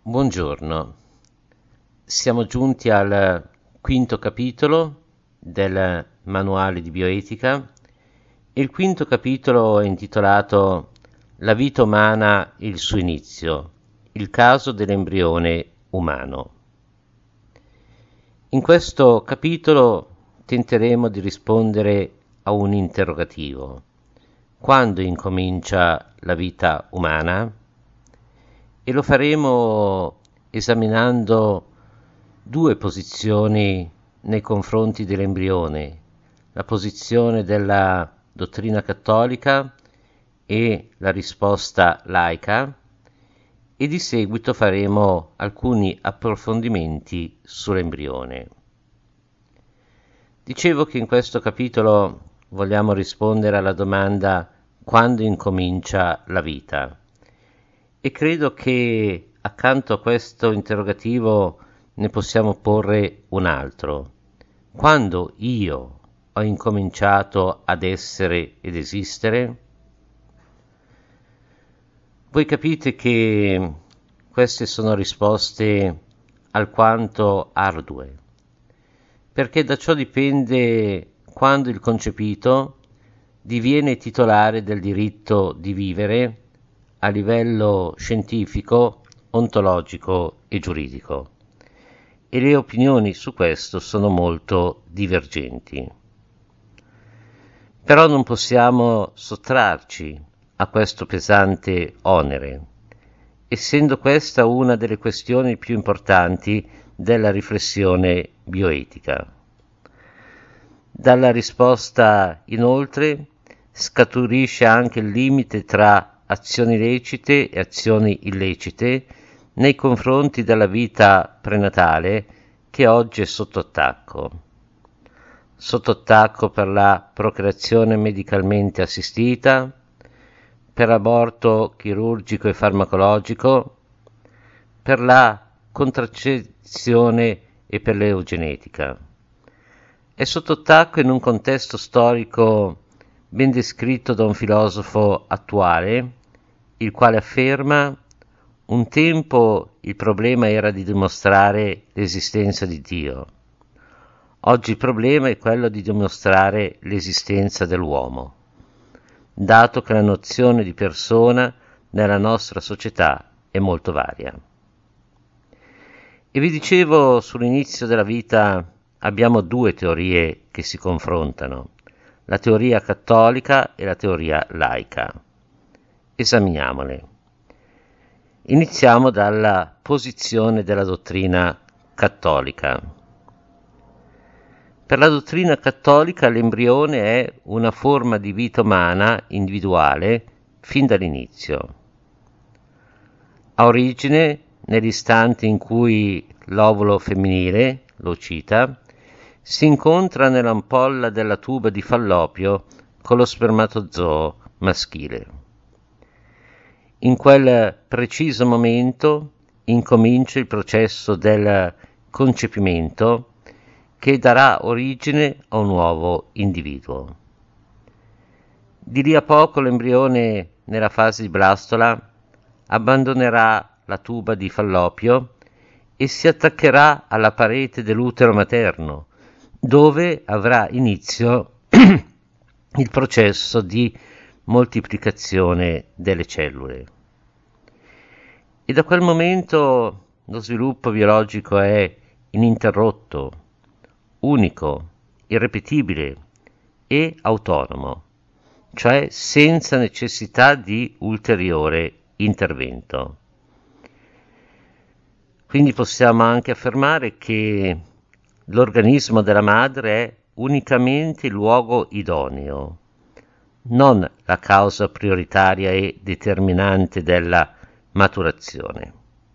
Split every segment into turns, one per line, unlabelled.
Buongiorno, siamo giunti al quinto capitolo del manuale di bioetica. Il quinto capitolo è intitolato La vita umana e il suo inizio, il caso dell'embrione umano. In questo capitolo tenteremo di rispondere a un interrogativo. Quando incomincia la vita umana? E lo faremo esaminando due posizioni nei confronti dell'embrione, la posizione della dottrina cattolica e la risposta laica, e di seguito faremo alcuni approfondimenti sull'embrione. Dicevo che in questo capitolo vogliamo rispondere alla domanda: quando incomincia la vita? E credo che accanto a questo interrogativo ne possiamo porre un altro. Quando io ho incominciato ad essere ed esistere? Voi capite che queste sono risposte alquanto ardue, perché da ciò dipende quando il concepito diviene titolare del diritto di vivere a livello scientifico, ontologico e giuridico, e le opinioni su questo sono molto divergenti. Però non possiamo sottrarci a questo pesante onere, essendo questa una delle questioni più importanti della riflessione bioetica. Dalla risposta, inoltre, scaturisce anche il limite tra azioni lecite e azioni illecite nei confronti della vita prenatale che oggi è sotto attacco. Sotto attacco per la procreazione medicalmente assistita, per l'aborto chirurgico e farmacologico, per la contraccezione e per l'eugenetica. È sotto attacco in un contesto storico ben descritto da un filosofo attuale, il quale afferma: un tempo il problema era di dimostrare l'esistenza di Dio. Oggi il problema è quello di dimostrare l'esistenza dell'uomo, dato che la nozione di persona nella nostra società è molto varia. E vi dicevo, sull'inizio della vita abbiamo due teorie che si confrontano, la teoria cattolica e la teoria laica. Esaminiamole. Iniziamo dalla posizione della dottrina cattolica. Per la dottrina cattolica l'embrione è una forma di vita umana individuale fin dall'inizio. Ha origine nell'istante in cui l'ovulo femminile, l'ocita, si incontra nell'ampolla della tuba di Fallopio con lo spermatozoo maschile. In quel preciso momento incomincia il processo del concepimento che darà origine a un nuovo individuo. Di lì a poco l'embrione, nella fase di blastola, abbandonerà la tuba di Fallopio e si attaccherà alla parete dell'utero materno, dove avrà inizio il processo di moltiplicazione delle cellule. E da quel momento lo sviluppo biologico è ininterrotto, unico, irripetibile e autonomo, cioè senza necessità di ulteriore intervento. Quindi possiamo anche affermare che l'organismo della madre è unicamente il luogo idoneo, non la causa prioritaria e determinante della maturazione.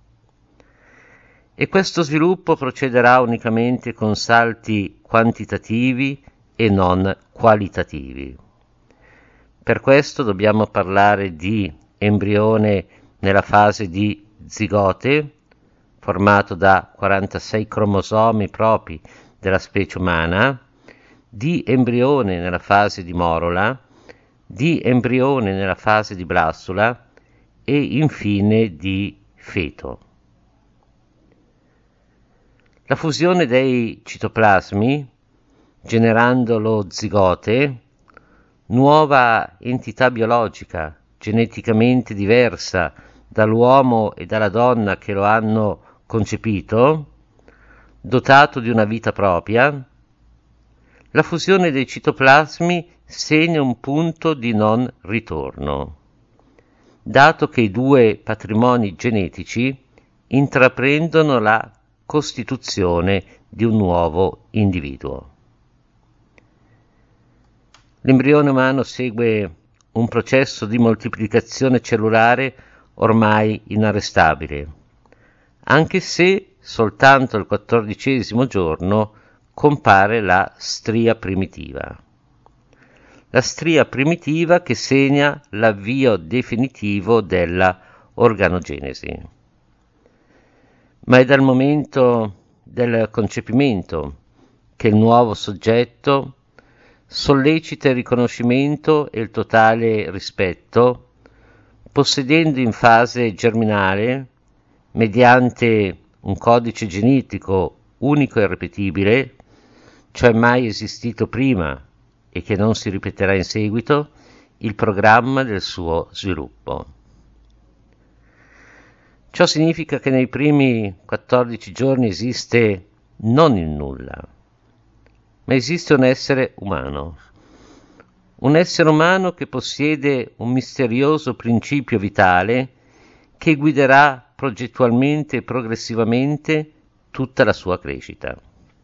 E questo sviluppo procederà unicamente con salti quantitativi e non qualitativi. Per questo dobbiamo parlare di embrione nella fase di zigote, formato da 46 cromosomi propri della specie umana, di embrione nella fase di morula, di embrione nella fase di blastula e infine di feto. La fusione dei citoplasmi, generando lo zigote, nuova entità biologica, geneticamente diversa dall'uomo e dalla donna che lo hanno concepito, dotato di una vita propria, la fusione dei citoplasmi segna un punto di non ritorno, dato che i due patrimoni genetici intraprendono la costituzione di un nuovo individuo. L'embrione umano segue un processo di moltiplicazione cellulare ormai inarrestabile, anche se soltanto al 14° giorno compare la stria primitiva. La stria primitiva che segna l'avvio definitivo della organogenesi. Ma è dal momento del concepimento che il nuovo soggetto sollecita il riconoscimento e il totale rispetto, possedendo in fase germinale, mediante un codice genetico unico e irripetibile, cioè mai esistito prima e che non si ripeterà in seguito, il programma del suo sviluppo. Ciò significa che nei primi 14 giorni esiste non il nulla, ma esiste un essere umano che possiede un misterioso principio vitale che guiderà progettualmente e progressivamente tutta la sua crescita.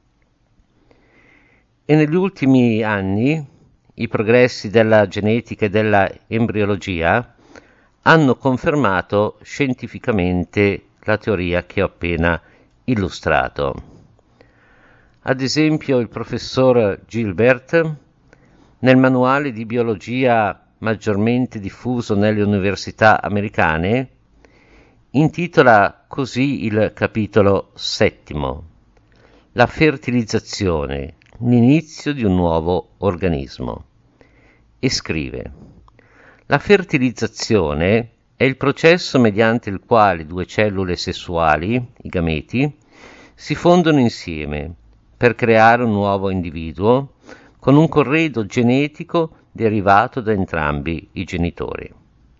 E negli ultimi anni i progressi della genetica e della embriologia hanno confermato scientificamente la teoria che ho appena illustrato. Ad esempio il professor Gilbert, nel manuale di biologia maggiormente diffuso nelle università americane, intitola così il capitolo 7, la fertilizzazione, l'inizio di un nuovo organismo, e scrive: la fertilizzazione è il processo mediante il quale due cellule sessuali, i gameti, si fondono insieme per creare un nuovo individuo con un corredo genetico derivato da entrambi i genitori.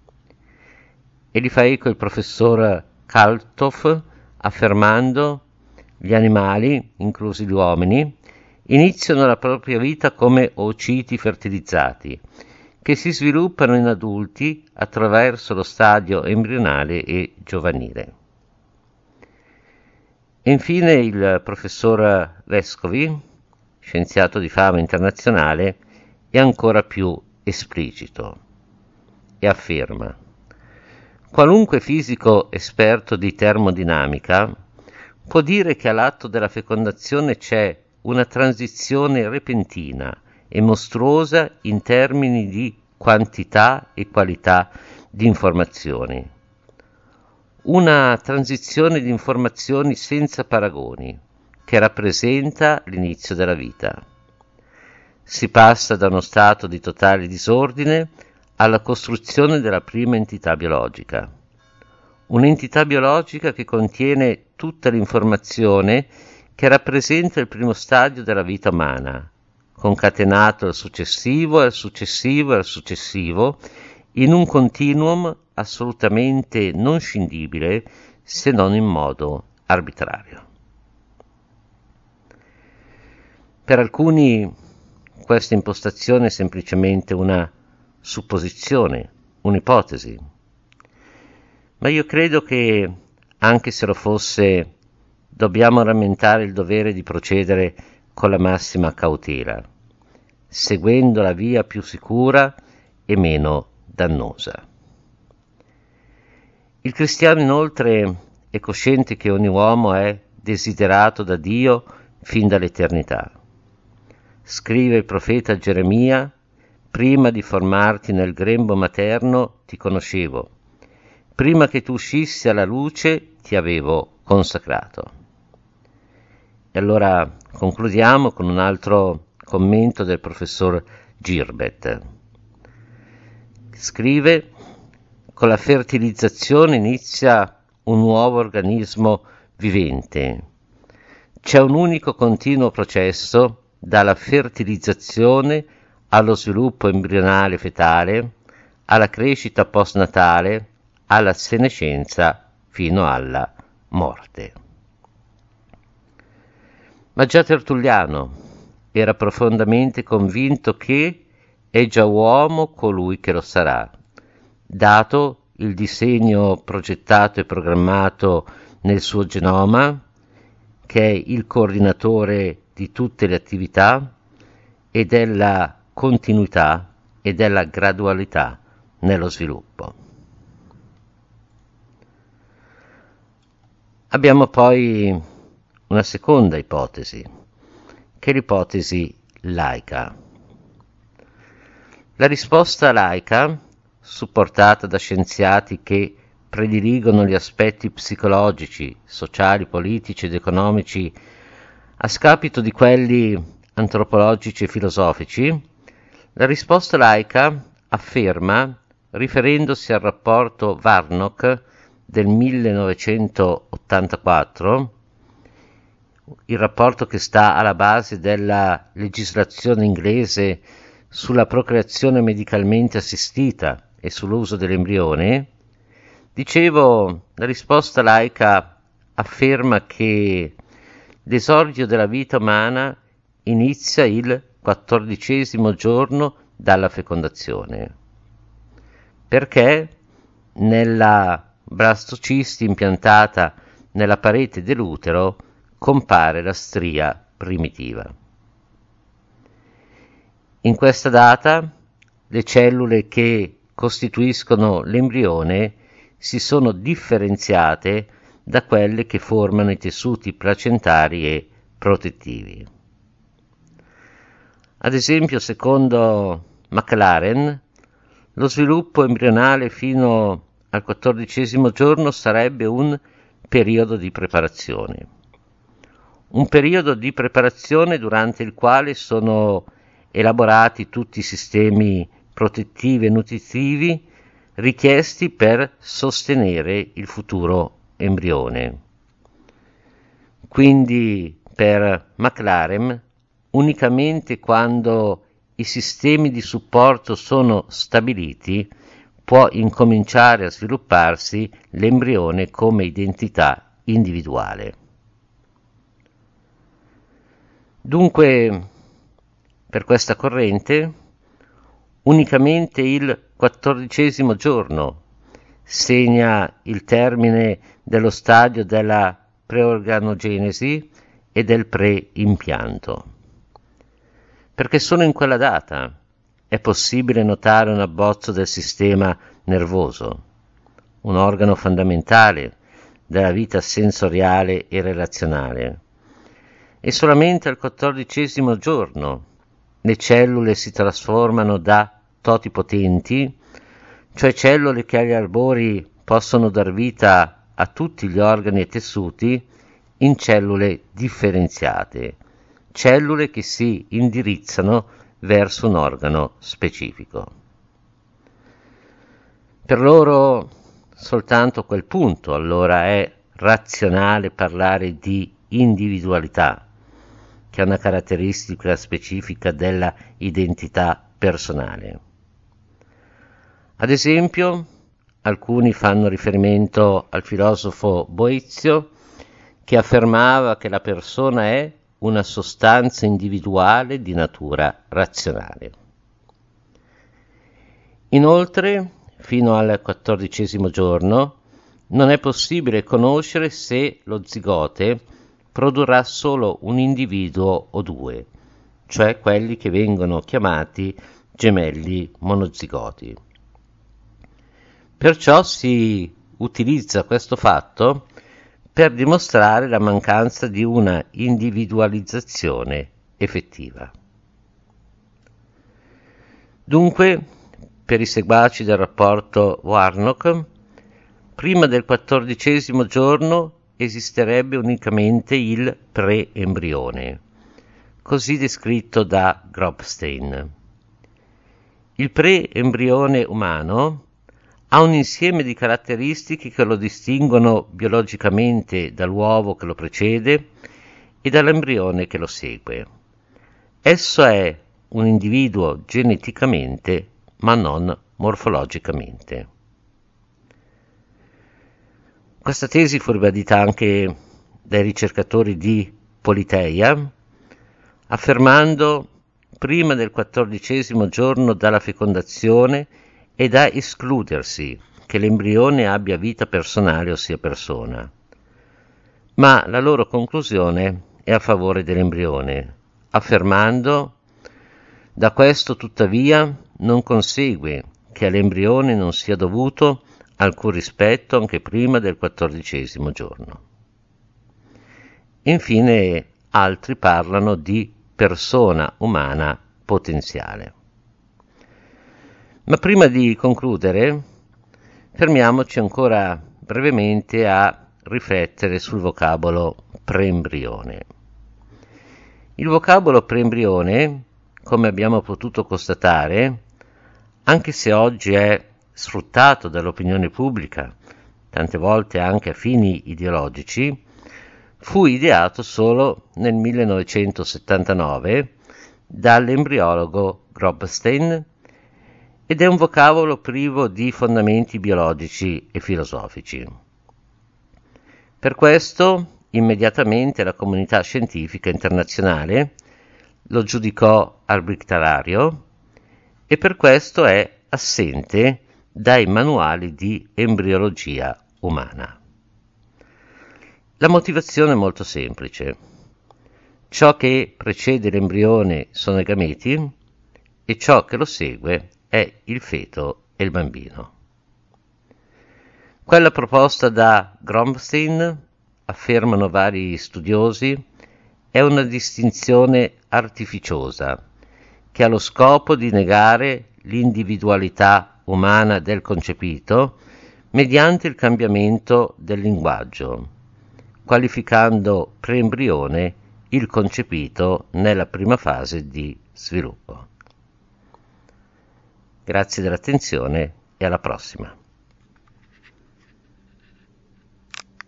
E li fa eco il professor Kalthoff affermando: gli animali, inclusi gli uomini, iniziano la propria vita come oociti fertilizzati, che si sviluppano in adulti attraverso lo stadio embrionale e giovanile. E infine il professor Vescovi, scienziato di fama internazionale, è ancora più esplicito e afferma: qualunque fisico esperto di termodinamica può dire che all'atto della fecondazione c'è una transizione repentina e mostruosa in termini di quantità e qualità di informazioni. Una transizione di informazioni senza paragoni, che rappresenta l'inizio della vita. Si passa da uno stato di totale disordine alla costruzione della prima entità biologica. Un'entità biologica che contiene tutta l'informazione che rappresenta il primo stadio della vita umana, concatenato al successivo, al successivo e al successivo, in un continuum assolutamente non scindibile se non in modo arbitrario. Per alcuni questa impostazione è semplicemente una supposizione, un'ipotesi, ma io credo che, anche se lo fosse, dobbiamo rammentare il dovere di procedere con la massima cautela, seguendo la via più sicura e meno dannosa. Il cristiano inoltre è cosciente che ogni uomo è desiderato da Dio fin dall'eternità. Scrive il profeta Geremia: prima di formarti nel grembo materno ti conoscevo, prima che tu uscissi alla luce ti avevo consacrato. E allora concludiamo con un altro commento del professor Gilbert. Scrive: con la fertilizzazione inizia un nuovo organismo vivente, C'è un unico continuo processo dalla fertilizzazione allo sviluppo embrionale fetale, alla crescita postnatale, alla senescenza fino alla morte. Ma già Tertulliano era profondamente convinto che è già uomo colui che lo sarà, dato il disegno progettato e programmato nel suo genoma, che è il coordinatore di tutte le attività e della continuità e della gradualità nello sviluppo. Abbiamo poi una seconda ipotesi, che è l'ipotesi laica. La risposta laica, supportata da scienziati che prediligono gli aspetti psicologici, sociali, politici ed economici a scapito di quelli antropologici e filosofici, la risposta laica afferma, riferendosi al rapporto Warnock del 1984, il rapporto che sta alla base della legislazione inglese sulla procreazione medicalmente assistita e sull'uso dell'embrione. Dicevo, la risposta laica afferma che l'esordio della vita umana inizia il 14° giorno dalla fecondazione, perché nella blastocisti impiantata nella parete dell'utero compare la stria primitiva. In questa data le cellule che costituiscono l'embrione si sono differenziate da quelle che formano i tessuti placentari e protettivi. Ad esempio, secondo Maclaren, lo sviluppo embrionale fino al 14° giorno sarebbe un periodo di preparazione. Un periodo di preparazione durante il quale sono elaborati tutti i sistemi protettivi e nutritivi richiesti per sostenere il futuro embrione. Quindi, per Maclaren, unicamente quando i sistemi di supporto sono stabiliti può incominciare a svilupparsi l'embrione come identità individuale. Dunque, per questa corrente, unicamente il 14° giorno segna il termine dello stadio della preorganogenesi e del preimpianto, perché solo in quella data è possibile notare un abbozzo del sistema nervoso, un organo fondamentale della vita sensoriale e relazionale, e solamente al 14° giorno le cellule si trasformano da totipotenti, cioè cellule che agli albori possono dar vita a tutti gli organi e tessuti, in cellule differenziate, cellule che si indirizzano verso un organo specifico. Per loro soltanto a quel punto allora è razionale parlare di individualità, che è una caratteristica specifica della identità personale. Ad esempio, alcuni fanno riferimento al filosofo Boezio, che affermava che la persona è una sostanza individuale di natura razionale. Inoltre, fino al 14° giorno, non è possibile conoscere se lo zigote produrrà solo un individuo o due, cioè quelli che vengono chiamati gemelli monozigoti. Perciò si utilizza questo fatto per dimostrare la mancanza di una individualizzazione effettiva. Dunque, per i seguaci del rapporto Warnock, prima del 14° giorno esisterebbe unicamente il preembrione, così descritto da Grobstein. Il preembrione umano ha un insieme di caratteristiche che lo distinguono biologicamente dall'uovo che lo precede e dall'embrione che lo segue. Esso è un individuo geneticamente, ma non morfologicamente. Questa tesi fu ribadita anche dai ricercatori di Politeia, affermando prima del 14° giorno dalla fecondazione è da escludersi che l'embrione abbia vita personale, ossia persona. Ma la loro conclusione è a favore dell'embrione, affermando: da questo tuttavia non consegue che all'embrione non sia dovuto alcun rispetto anche prima del 14° giorno. Infine altri parlano di persona umana potenziale. Ma prima di concludere, fermiamoci ancora brevemente a riflettere sul vocabolo preembrione. Il vocabolo preembrione, come abbiamo potuto constatare, anche se oggi è sfruttato dall'opinione pubblica, tante volte anche a fini ideologici, fu ideato solo nel 1979 dall'embriologo Grobstein ed è un vocabolo privo di fondamenti biologici e filosofici. Per questo, immediatamente la comunità scientifica internazionale lo giudicò arbitrario e per questo è assente dai manuali di embriologia umana. La motivazione è molto semplice. Ciò che precede l'embrione sono i gameti e ciò che lo segue è il feto e il bambino. Quella proposta da Grobstein, affermano vari studiosi, è una distinzione artificiosa che ha lo scopo di negare l'individualità umana del concepito mediante il cambiamento del linguaggio, qualificando preembrione il concepito nella prima fase di sviluppo. Grazie dell'attenzione e alla prossima.